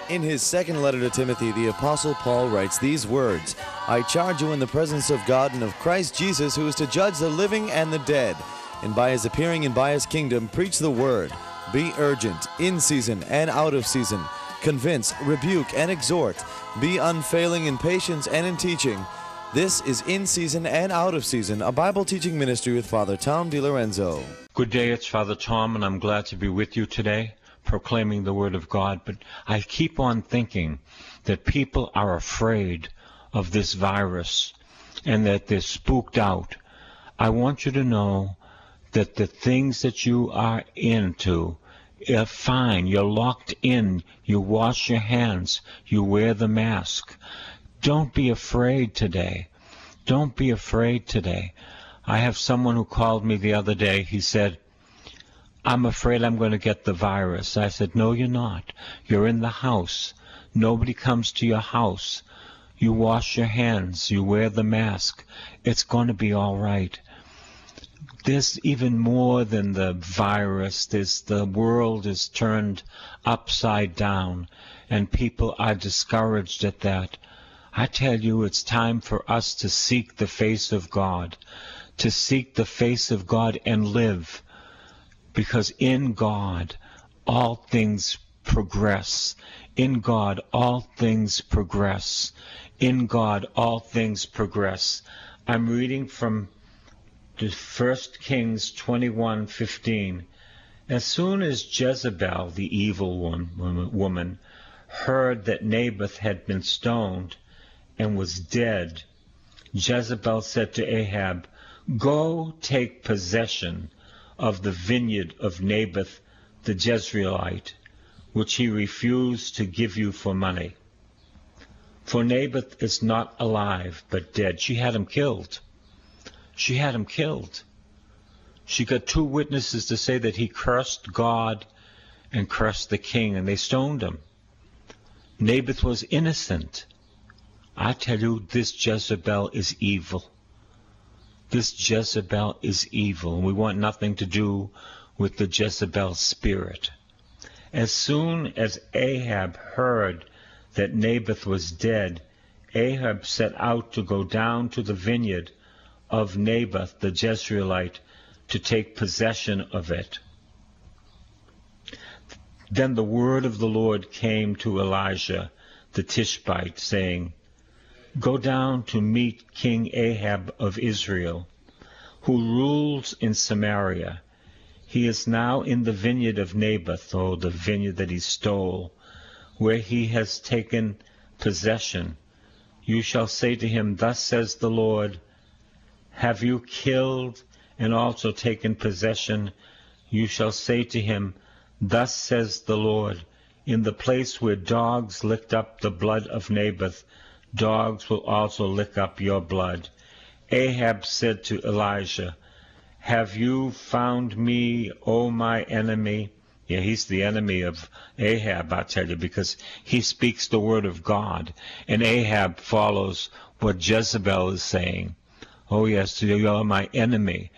In his second letter to Timothy, the Apostle Paul writes these words, I charge you in the presence of God and of Christ Jesus, who is to judge the living and the dead, and by his appearing and by his kingdom, preach the word. Be urgent, in season and out of season. Convince, rebuke, and exhort. Be unfailing in patience and in teaching. This is In Season and Out of Season, a Bible teaching ministry with Father Tom DiLorenzo. Good day, it's Father Tom, and I'm glad to be with you today, proclaiming the Word of God. But I keep on thinking that people are afraid of this virus and that they're spooked out. I want you to know that the things that you are into are fine. You're locked in. You wash your hands. You wear the mask. Don't be afraid today. Don't be afraid today. I have someone who called me the other day. He said, I'm afraid I'm going to get the virus. I said, no, you're not. You're in the house. Nobody comes to your house. You wash your hands. You wear the mask. It's going to be all right. There's even more than the virus. The world is turned upside down, and people are discouraged at that. I tell you, it's time for us to seek the face of God, to seek the face of God and live, because in God all things progress. In God all things progress. In God all things progress. I'm reading from 1 Kings 21:15. As soon as Jezebel, the evil woman, heard that Naboth had been stoned and was dead, Jezebel said to Ahab, Go take possession of the vineyard of Naboth the Jezreelite, which he refused to give you for money. For Naboth is not alive, but dead. She had him killed. She had him killed. She got two witnesses to say that he cursed God and cursed the king, and they stoned him. Naboth was innocent. I tell you, this Jezebel is evil. This Jezebel is evil, and we want nothing to do with the Jezebel spirit. As soon as Ahab heard that Naboth was dead, Ahab set out to go down to the vineyard of Naboth the Jezreelite to take possession of it. Then the word of the Lord came to Elijah the Tishbite, saying, Go down to meet King Ahab of Israel, who rules in Samaria. He is now in the vineyard of Naboth, or the vineyard that he stole, where he has taken possession. You shall say to him, Thus says the Lord, Have you killed and also taken possession? You shall say to him, Thus says the Lord, In the place where dogs licked up the blood of Naboth, dogs will also lick up your blood. Ahab said to Elijah, Have you found me, O my enemy? Yeah, he's the enemy of Ahab, I tell you, because he speaks the word of God, and Ahab follows what Jezebel is saying. Oh yes, you are my enemy.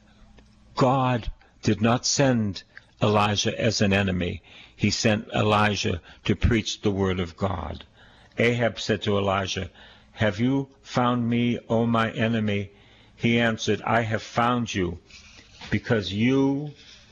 God did not send Elijah as an enemy. He sent Elijah to preach the word of God. Ahab said to Elijah, Have you found me, O my enemy? He answered, I have found you, because you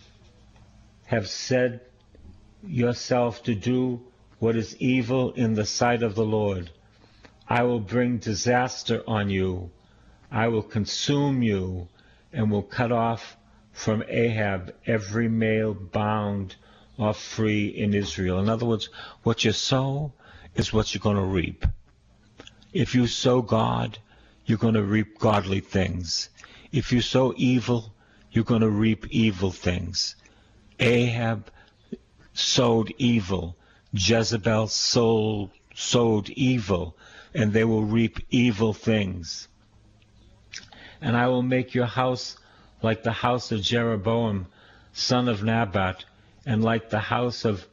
have set yourself to do what is evil in the sight of the Lord. I will bring disaster on you. I will consume you, and will cut off from Ahab every male bound or free in Israel. In other words, what you sow is what you're going to reap. If you sow God, you're going to reap godly things. If you sow evil, you're going to reap evil things. Ahab sowed evil. Jezebel sowed evil, and they will reap evil things. And I will make your house like the house of Jeroboam, son of Nebat, and like the house of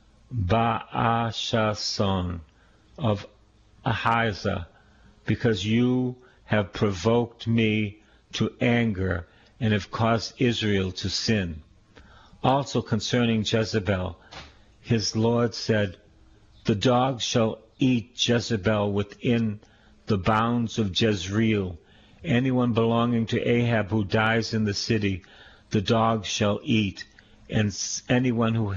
Baasha, son of Ahijah, because you have provoked me to anger and have caused Israel to sin. Also concerning Jezebel, his Lord said, The dogs shall eat Jezebel within the bounds of Jezreel. Anyone belonging to Ahab who dies in the city, the dogs shall eat, and anyone who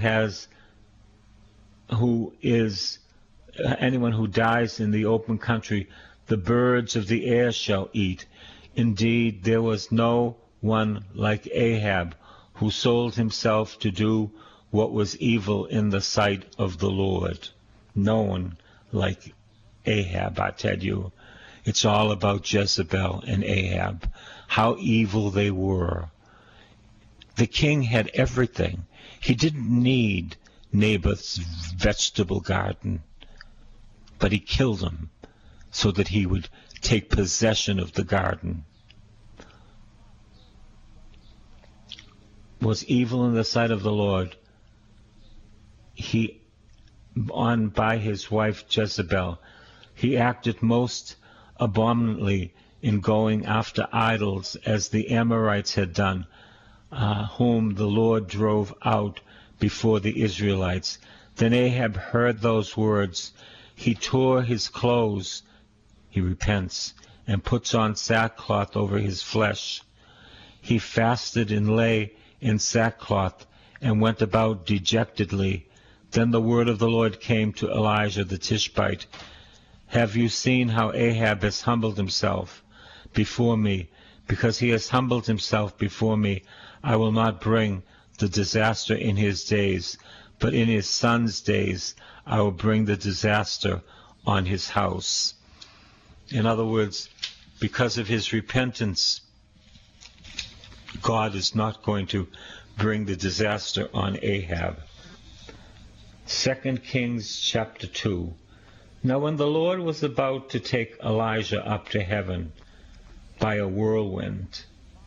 dies in the open country, the birds of the air shall eat. Indeed, there was no one like Ahab, who sold himself to do what was evil in the sight of the Lord. No one like Ahab, I tell you. It's all about Jezebel and Ahab, how evil they were. The king had everything. He didn't need Naboth's vegetable garden, but he killed him so that he would take possession of the garden. Was evil in the sight of the Lord. By his wife Jezebel, he acted most abominably in going after idols, as the Amorites had done, whom the Lord drove out before the Israelites. Then Ahab heard those words. He tore his clothes, he repents, and puts on sackcloth over his flesh. He fasted and lay in sackcloth, and went about dejectedly. Then the word of the Lord came to Elijah the Tishbite. Have you seen how Ahab has humbled himself before me? Because he has humbled himself before me, I will not bring the disaster in his days, but in his son's days I will bring the disaster on his house. In other words, because of his repentance, God is not going to bring the disaster on Ahab. 2 Kings chapter 2. Now when the Lord was about to take Elijah up to heaven by a whirlwind,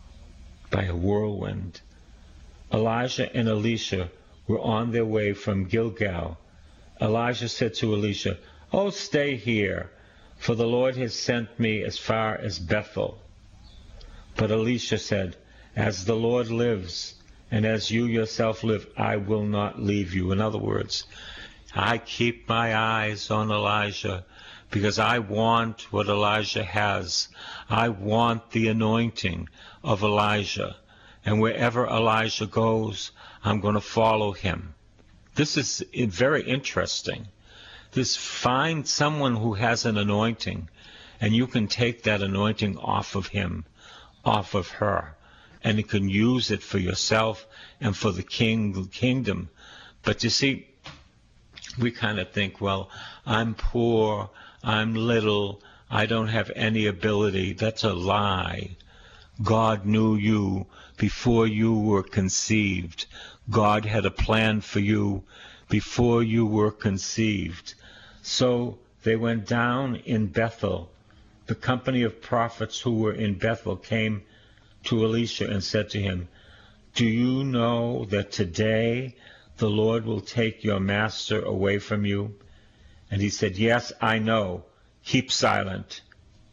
Elijah and Elisha were on their way from Gilgal. Elijah said to Elisha, "Oh, stay here, for the Lord has sent me as far as Bethel." But Elisha said, "As the Lord lives, and as you yourself live, I will not leave you." In other words, I keep my eyes on Elijah because I want what Elijah has. I want the anointing of Elijah. And wherever Elijah goes, I'm going to follow him. This is very interesting. Find someone who has an anointing, and you can take that anointing off of him, off of her, and you can use it for yourself and for the kingdom. But you see, we kind of think, well, I'm poor, I'm little, I don't have any ability. That's a lie. God knew you before you were conceived. God had a plan for you before you were conceived. So they went down in Bethel. The company of prophets who were in Bethel came to Elisha and said to him, "Do you know that today the Lord will take your master away from you?" And he said, "Yes, I know. Keep silent."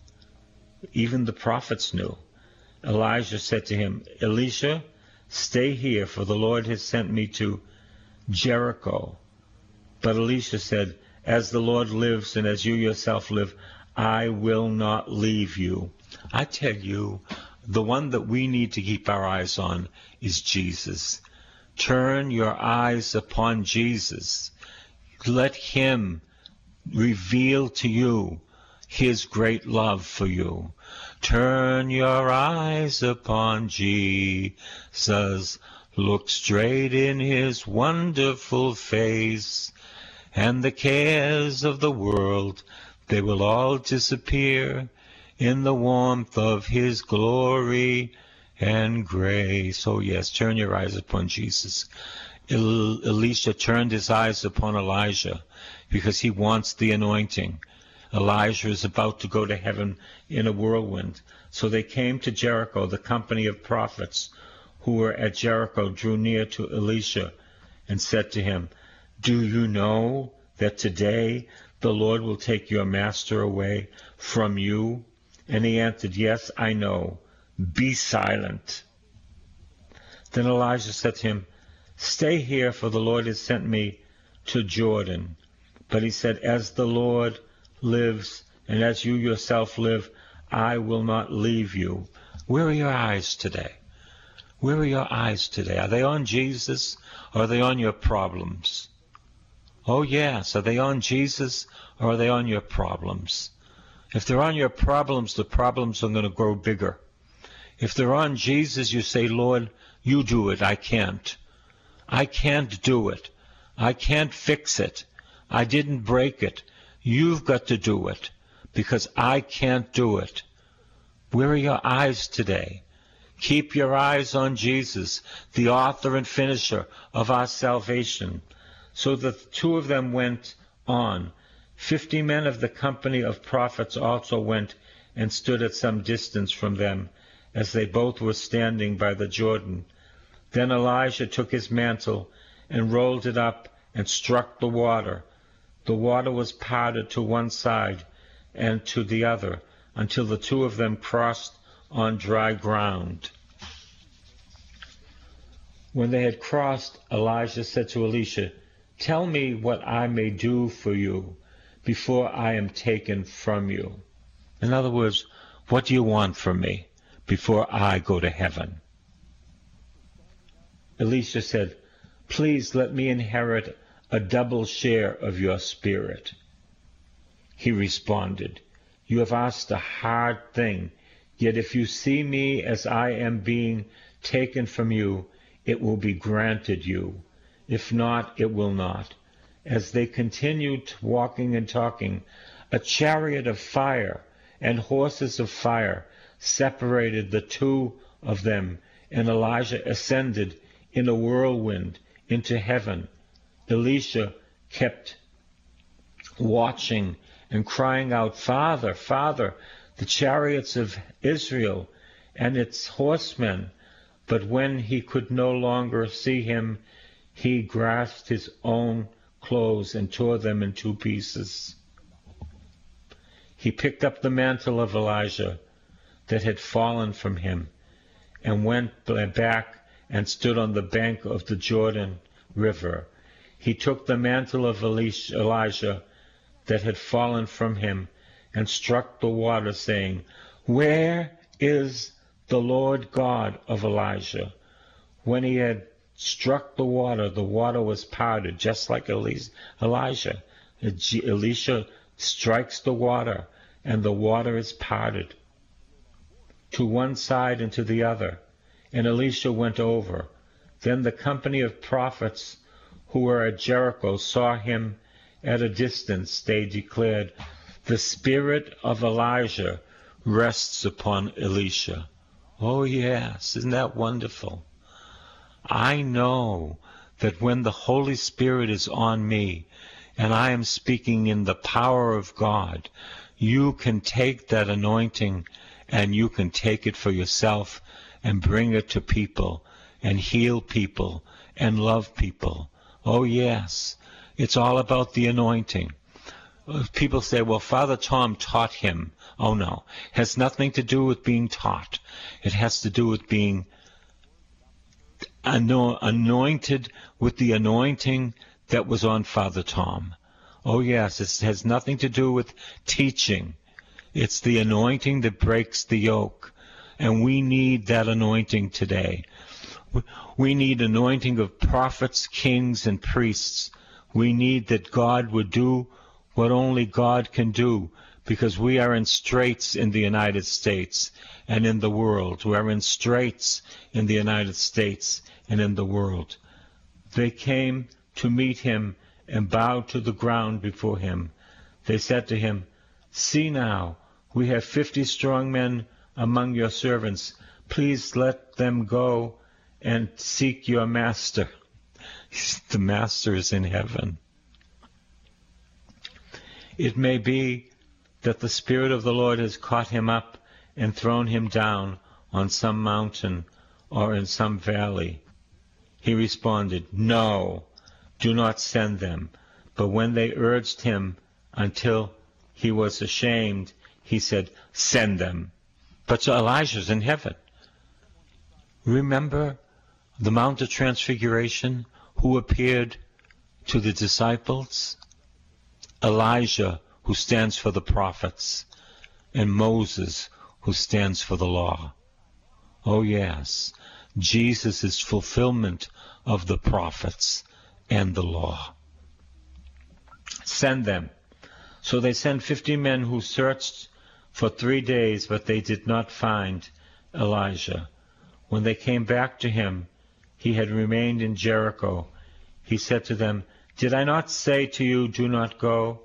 Even the prophets knew. Elijah said to him, "Elisha, stay here, for the Lord has sent me to Jericho." But Elisha said, "As the Lord lives and as you yourself live, I will not leave you." I tell you, the one that we need to keep our eyes on is Jesus. Turn your eyes upon Jesus. Let him reveal to you his great love for you. Turn your eyes upon Jesus. Look straight in his wonderful face, and the cares of the world, they will all disappear in the warmth of his glory and grace. Oh yes, turn your eyes upon Jesus. Elisha turned his eyes upon Elijah because he wants the anointing. Elijah is about to go to heaven in a whirlwind. So they came to Jericho. The company of prophets who were at Jericho drew near to Elisha and said to him, "Do you know that today the Lord will take your master away from you?" And he answered, "Yes, I know. Be silent." Then Elijah said to him, "Stay here, for the Lord has sent me to Jordan." But he said, as the Lord lives and as you yourself live, I will not leave you. Where are your eyes today? Where are your eyes today? Are they on Jesus or are they on your problems? Oh yes, are they on Jesus or are they on your problems? If they're on your problems, the problems are going to grow bigger. If they're on Jesus, you say, Lord, you do it. I can't. I can't do it. I can't fix it. I didn't break it. You've got to do it because I can't do it. Where are your eyes today? Keep your eyes on Jesus, the author and finisher of our salvation. So the two of them went on. 50 men of the company of prophets also went and stood at some distance from them, as they both were standing by the Jordan. Then Elijah took his mantle and rolled it up and struck the water. The water was parted to one side and to the other, until the two of them crossed on dry ground. When they had crossed, Elijah said to Elisha, tell me what I may do for you before I am taken from you. In other words, what do you want from me before I go to heaven? Elisha said, please let me inherit a double share of your spirit. He responded, you have asked a hard thing, yet if you see me as I am being taken from you, it will be granted you. If not, it will not. As they continued walking and talking, a chariot of fire and horses of fire separated the two of them, and Elijah ascended in a whirlwind into heaven. Elisha kept watching and crying out, Father, Father, the chariots of Israel and its horsemen. But when he could no longer see him, he grasped his own clothes and tore them in two pieces. He picked up the mantle of Elijah that had fallen from him and went back and stood on the bank of the Jordan River. He took the mantle of Elijah that had fallen from him and struck the water, saying, where is the Lord God of Elijah? When he had struck the water was parted, just like Elijah. Elisha strikes the water, and the water is parted to one side and to the other, and Elisha went over. Then the company of prophets who were at Jericho saw him at a distance. They declared, the spirit of Elijah rests upon Elisha. Oh yes, isn't that wonderful? I know that when the Holy Spirit is on me and I am speaking in the power of God, you can take that anointing and you can take it for yourself and bring it to people and heal people and love people. Oh yes, it's all about the anointing. People say, well, Father Tom taught him. Oh no, it has nothing to do with being taught. It has to do with being anointed with the anointing that was on Father Tom. Oh yes, it has nothing to do with teaching. It's the anointing that breaks the yoke. And we need that anointing today. We need anointing of prophets, kings, and priests. We need that God would do what only God can do, because we are in straits in the United States and in the world. We are in straits in the United States and in the world. They came to meet him and bowed to the ground before him. They said to him, see now, we have 50 strong men among your servants. Please let them go and seek your master. The master is in heaven. It may be that the Spirit of the Lord has caught him up and thrown him down on some mountain or in some valley. He responded, no, do not send them. But when they urged him until he was ashamed, he said, send them. But Elijah's in heaven. Remember the Mount of Transfiguration, who appeared to the disciples? Elijah, who stands for the prophets, and Moses, who stands for the law. Oh yes, Jesus is fulfillment of the prophets and the law. Send them. So they sent 50 men who searched for 3 days, but they did not find Elijah. When they came back to him, he had remained in Jericho. He said to them, "Did I not say to you, do not go?"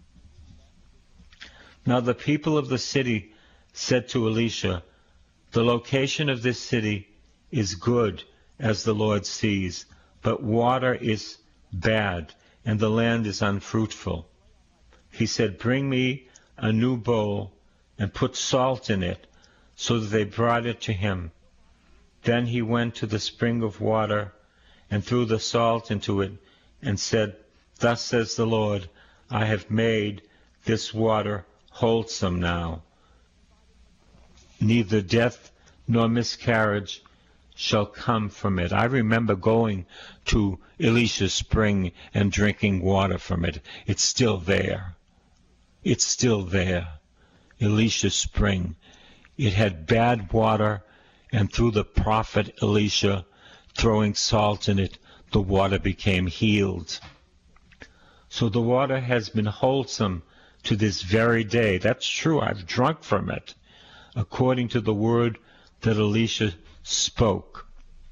Now the people of the city said to Elisha, "The location of this city is good, as the Lord sees, but water is bad, and the land is unfruitful." He said, "Bring me a new bowl, and put salt in it." So that they brought it to him. Then he went to the spring of water, and threw the salt into it, and said, "Thus says the Lord, I have made this water wholesome now. Neither death nor miscarriage shall come from it." I remember going to Elisha's spring and drinking water from it. It's still there. It's still there. Elisha's spring. It had bad water, and through the prophet Elisha throwing salt in it, the water became healed. So the water has been wholesome to this very day. That's true. I've drunk from it, according to the word that Elisha spoke.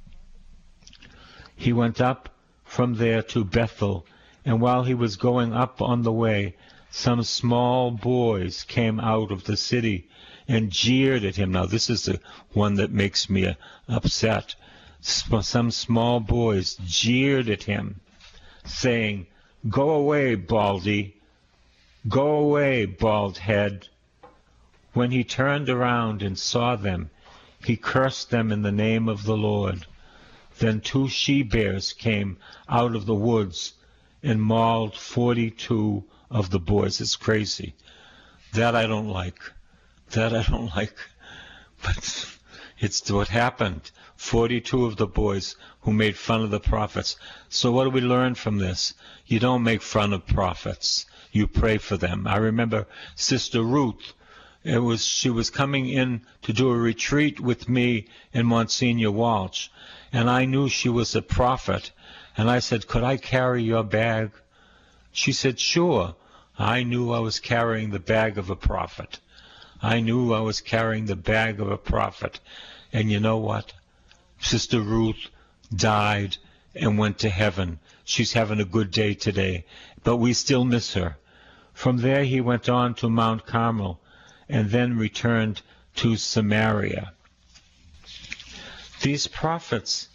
He went up from there to Bethel, and while he was going up on the way, some small boys came out of the city and jeered at him. Now this is the one that makes me upset. Some small boys jeered at him, saying, "Go away, Baldy. Go away, bald head." When he turned around and saw them, he cursed them in the name of the Lord. Then 2 she-bears came out of the woods and mauled 42 of the boys. It's crazy. That I don't like. That I don't like. But it's what happened. 42 of the boys who made fun of the prophets. So what do we learn from this? You don't make fun of prophets. You pray for them. I remember Sister Ruth. She was coming in to do a retreat with me and Monsignor Walsh, and I knew she was a prophet, and I said, "Could I carry your bag?" She said, "Sure." I knew I was carrying the bag of a prophet. I knew I was carrying the bag of a prophet. And you know what? Sister Ruth died and went to heaven. She's having a good day today, but we still miss her. From there he went on to Mount Carmel, and then returned to Samaria. These prophets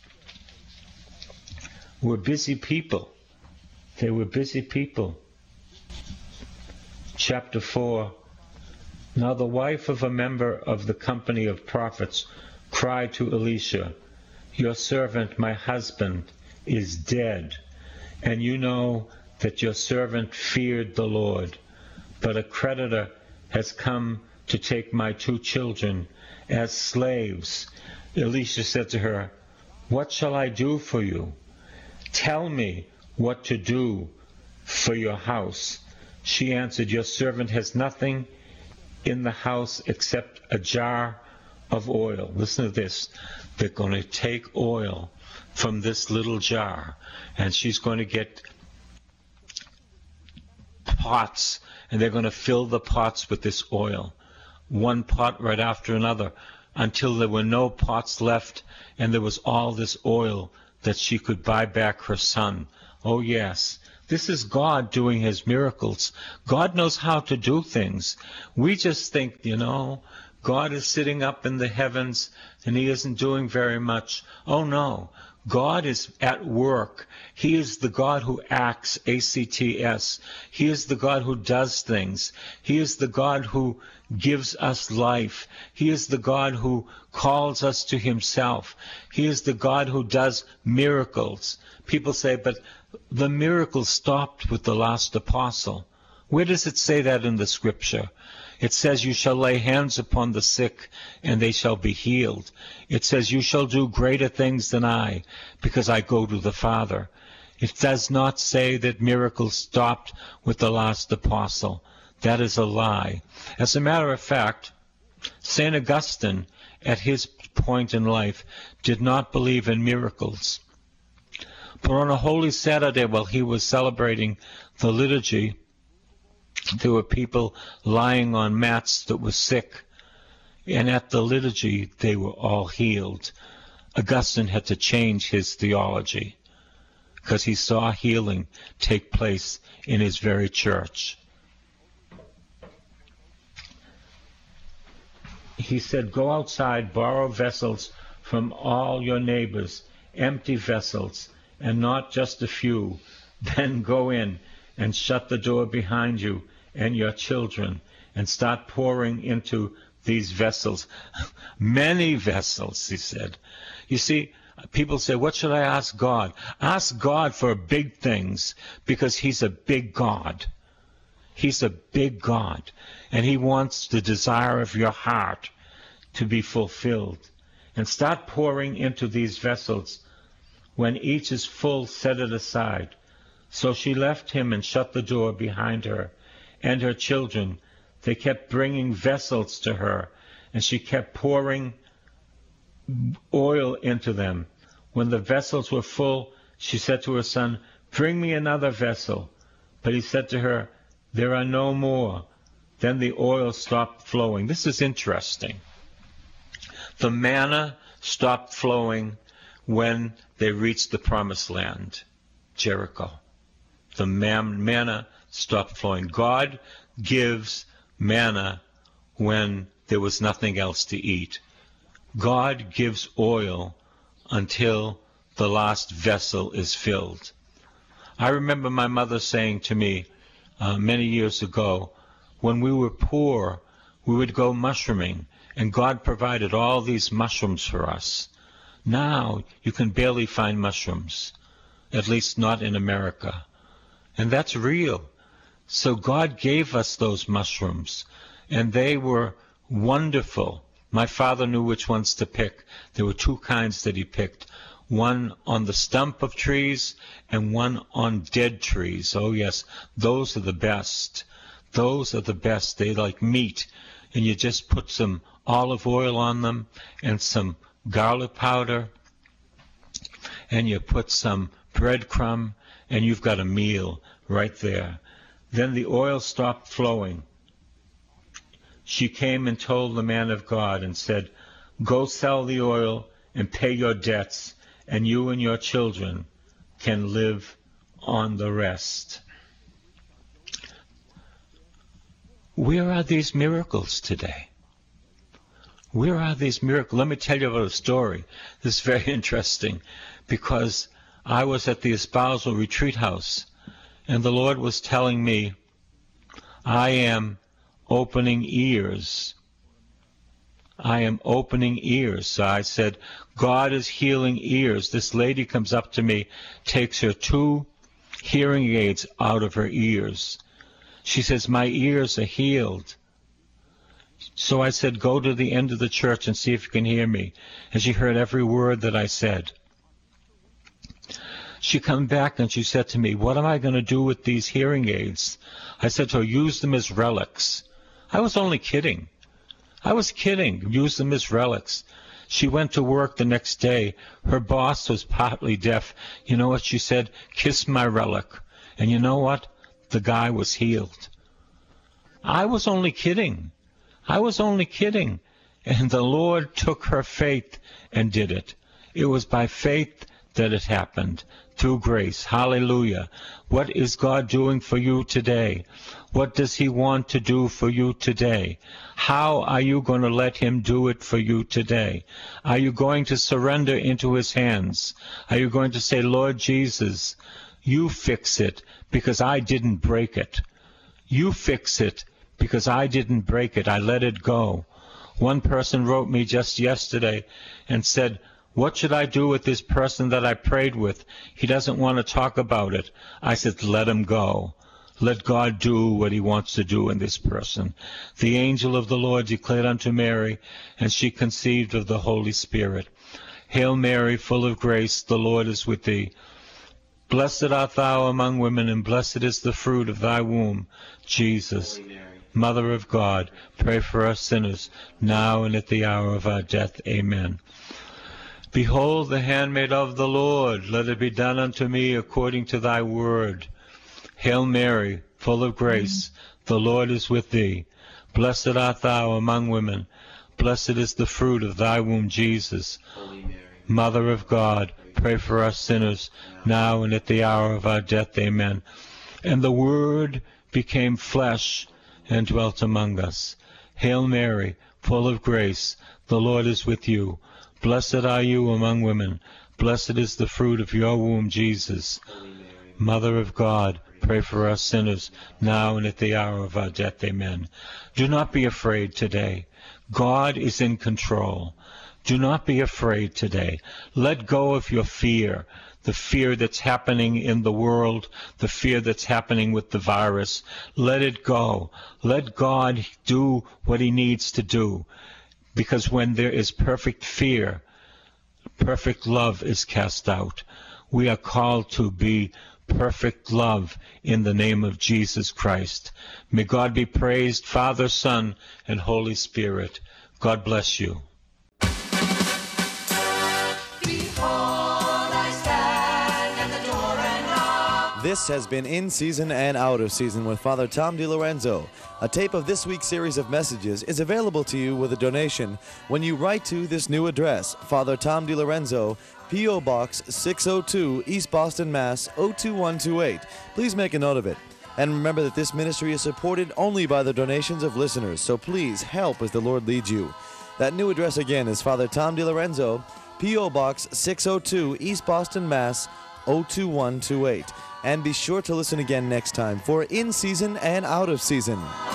were busy people. They were busy people. Chapter 4. Now the wife of a member of the company of prophets cried to Elisha, "Your servant, my husband, is dead, and you know that your servant feared the Lord. But a creditor has come to take my 2 children as slaves." Elisha said to her, "What shall I do for you? Tell me what to do for your house." She answered, "Your servant has nothing in the house except a jar of oil." Listen to this. They're going to take oil from this little jar, and she's going to get pots, and they're going to fill the pots with this oil, one pot right after another, until there were no pots left, and there was all this oil that she could buy back her son. Oh yes, this is God doing his miracles. God knows how to do things. We just think, God is sitting up in the heavens and he isn't doing very much. Oh no, God is at work. He is the God who acts, A-C-T-S. He is the God who does things. He is the God who gives us life. He is the God who calls us to himself. He is the God who does miracles. People say, but the miracle stopped with the last apostle. Where does it say that in the scripture? It says, "You shall lay hands upon the sick, and they shall be healed." It says, "You shall do greater things than I, because I go to the Father." It does not say that miracles stopped with the last apostle. That is a lie. As a matter of fact, St. Augustine, at his point in life, did not believe in miracles. But on a Holy Saturday, while he was celebrating the liturgy, there were people lying on mats that were sick, and at the liturgy they were all healed. Augustine had to change his theology because he saw healing take place in his very church. He said, go outside, borrow vessels from all your neighbors, empty vessels, and not just a few. Then go in and shut the door behind you and your children and start pouring into these vessels. Many vessels, he said. You see, people say, what should I ask God? Ask God for big things, because he's a big God. He's a big God, and he wants the desire of your heart to be fulfilled. And start pouring into these vessels. When each is full, set it aside. So she left him and shut the door behind her and her children. They kept bringing vessels to her, and she kept pouring oil into them. When the vessels were full, she said to her son, bring me another vessel. But he said to her, there are no more. Then the oil stopped flowing. This is interesting. The manna stopped flowing when they reached the promised land, Jericho. The manna stopped flowing. God gives manna when there was nothing else to eat. God gives oil until the last vessel is filled. I remember my mother saying to me many years ago, when we were poor, we would go mushrooming, and God provided all these mushrooms for us. Now you can barely find mushrooms, at least not in America. And that's real. So God gave us those mushrooms, and they were wonderful. My father knew which ones to pick. There were two kinds that he picked. One on the stump of trees and one on dead trees. Oh yes, those are the best. Those are the best. They like meat. And you just put some olive oil on them and some garlic powder, and you put some breadcrumb, and you've got a meal right there. Then the oil stopped flowing. She came and told the man of God and said, go sell the oil and pay your debts, and you and your children can live on the rest. Where are these miracles today? Where are these miracles? Let me tell you about a story. This is very interesting, because I was at the espousal retreat house, and the Lord was telling me, I am opening ears. I am opening ears. So I said, God is healing ears. This lady comes up to me, takes her 2 hearing aids out of her ears. She says, my ears are healed. So I said, go to the end of the church and see if you can hear me. And she heard every word that I said. She came back and she said to me, what am I going to do with these hearing aids? I said to her, use them as relics. I was only kidding. I was kidding. Use them as relics. She went to work the next day. Her boss was partly deaf. You know what she said? Kiss my relic. And you know what? The guy was healed. I was only kidding. I was only kidding. And the Lord took her faith and did it. It was by faith that it happened, through grace. Hallelujah. What is God doing for you today? What does he want to do for you today? How are you going to let him do it for you today? Are you going to surrender into his hands? Are you going to say, Lord Jesus, you fix it because I didn't break it. You fix it because I didn't break it. I let it go. One person wrote me just yesterday and said, what should I do with this person that I prayed with? He doesn't want to talk about it. I said, let him go. Let God do what he wants to do in this person. The angel of the Lord declared unto Mary, and she conceived of the Holy Spirit. Hail Mary, full of grace, the Lord is with thee. Blessed art thou among women, and blessed is the fruit of thy womb, Jesus. Mother of God, pray for us sinners, now and at the hour of our death. Amen. Behold the handmaid of the Lord, let it be done unto me according to thy word. Hail Mary, full of grace, the Lord is with thee. Blessed art thou among women, blessed is the fruit of thy womb, Jesus. Mother of God, pray for us sinners, now and at the hour of our death. Amen. And the Word became flesh and dwelt among us. Hail Mary, full of grace, the Lord is with you. Blessed are you among women. Blessed is the fruit of your womb, Jesus. Mother of God, pray for us sinners, now and at the hour of our death. Amen. Do not be afraid today. God is in control. Do not be afraid today. Let go of your fear, the fear that's happening in the world, the fear that's happening with the virus. Let it go. Let God do what he needs to do. Because when there is perfect fear, perfect love is cast out. We are called to be perfect love in the name of Jesus Christ. May God be praised, Father, Son, and Holy Spirit. God bless you. This has been In Season and Out of Season with Father Tom DiLorenzo. A tape of this week's series of messages is available to you with a donation when you write to this new address, Father Tom DiLorenzo, P.O. Box 602, East Boston, Mass. 02128. Please make a note of it. And remember that this ministry is supported only by the donations of listeners, so please help as the Lord leads you. That new address again is Father Tom DiLorenzo, P.O. Box 602, East Boston, Mass. 02128. And be sure to listen again next time for In Season and Out of Season.